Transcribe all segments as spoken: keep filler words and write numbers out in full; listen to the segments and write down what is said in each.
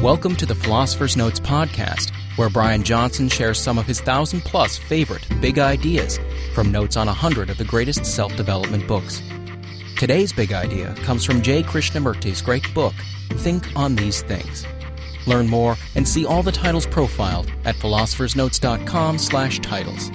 Welcome to the Philosopher's Notes podcast, where Brian Johnson shares some of his thousand-plus favorite big ideas from notes on a hundred of the greatest self-development books. Today's big idea comes from Jay Krishnamurti's great book, Think on These Things. Learn more and see all the titles profiled at philosophersnotes.com slash titles.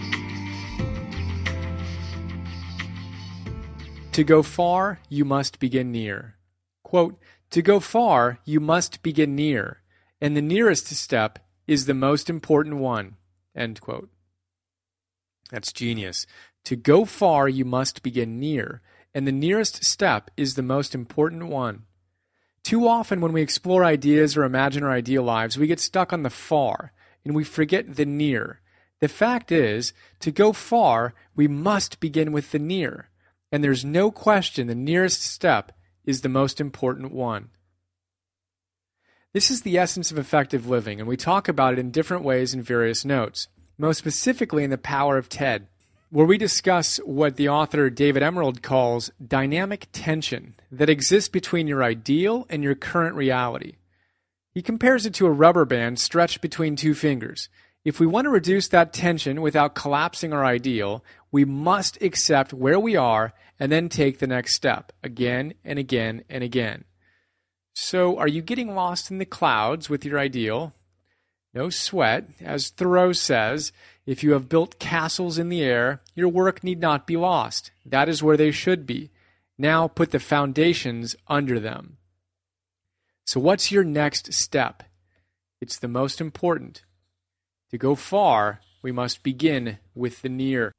To go far, you must begin near. Quote, to go far, you must begin near, and the nearest step is the most important one. End quote. That's genius. To go far, you must begin near, and the nearest step is the most important one. Too often when we explore ideas or imagine our ideal lives, we get stuck on the far, and we forget the near. The fact is, to go far, we must begin with the near, and there's no question the nearest step is the most important one. This is the essence of effective living, and we talk about it in different ways in various notes, most specifically in The Power of TED, where we discuss what the author David Emerald calls dynamic tension that exists between your ideal and your current reality. He compares it to a rubber band stretched between two fingers. If we want to reduce that tension without collapsing our ideal, we must accept where we are and then take the next step, again and again and again. So, are you getting lost in the clouds with your ideal? No sweat. As Thoreau says, if you have built castles in the air, your work need not be lost. That is where they should be. Now put the foundations under them. So what's your next step? It's the most important. To go far, we must begin with the near.